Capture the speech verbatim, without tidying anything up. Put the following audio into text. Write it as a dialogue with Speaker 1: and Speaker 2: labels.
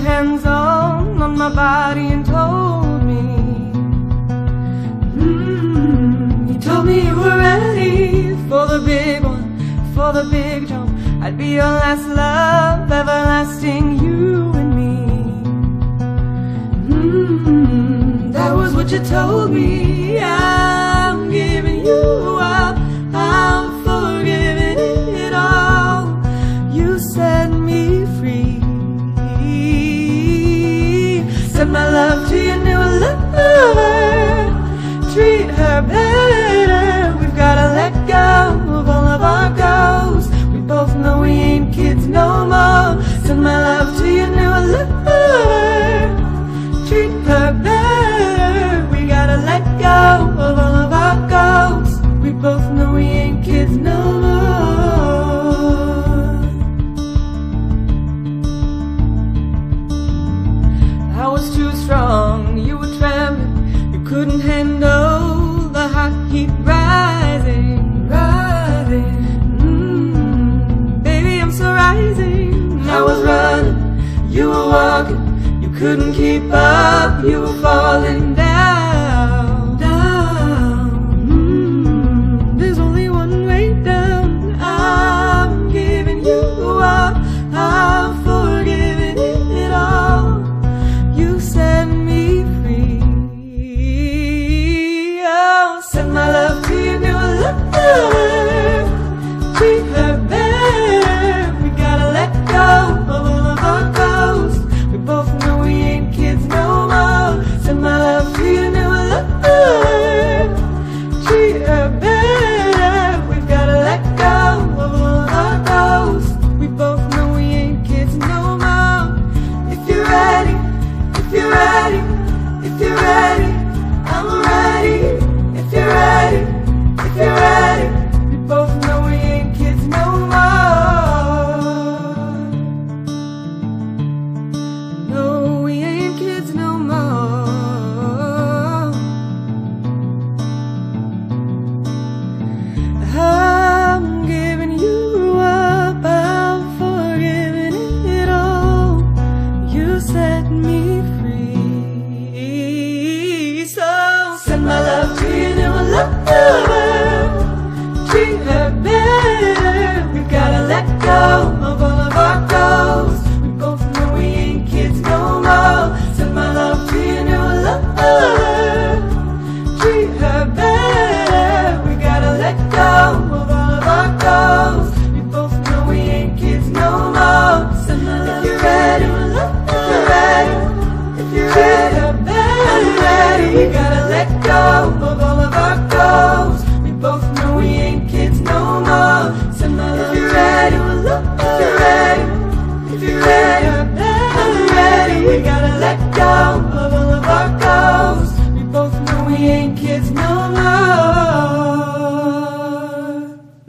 Speaker 1: hands-on on my body and told me, mm, you told me you were ready for the big one, for the big jump. I'd be your last love, everlasting, you and me. Mm, that was what you told me. I'm giving you up, I'm forgiving it all. You set me free. Send my love to your new lover. Treat her better. We've gotta let go of all of our ghosts. We both know we ain't kids no more. Send my love to your new lover. Treat her better. We gotta let go of all of our ghosts. We both know we ain't kids no more. I was too strong, you were trembling. You couldn't handle the hot heat rising, rising. Mm, baby, I'm so rising. I was running, you were walking. You couldn't keep up, you were falling down, down. Mm, there's only one way down. I'm giving you up, I'm forgiving it all. You set me free. Oh, send my love to your new lover. Treat her better. We gotta let go of all of our ghosts. We both know we ain't kids no more. Send my love to your new lover. Treat her better. We gotta let go of all of our ghosts. We both know we ain't kids no more. If you're ready, if you're ready, if you're ready, I'm ready. If you're ready, if you're ready, we both know we ain't kids no more. No, we ain't kids no more. I'm giving you up, I'm forgiving it all. You set me free. So send my love to your new lover. Treat her better. We gotta let go of all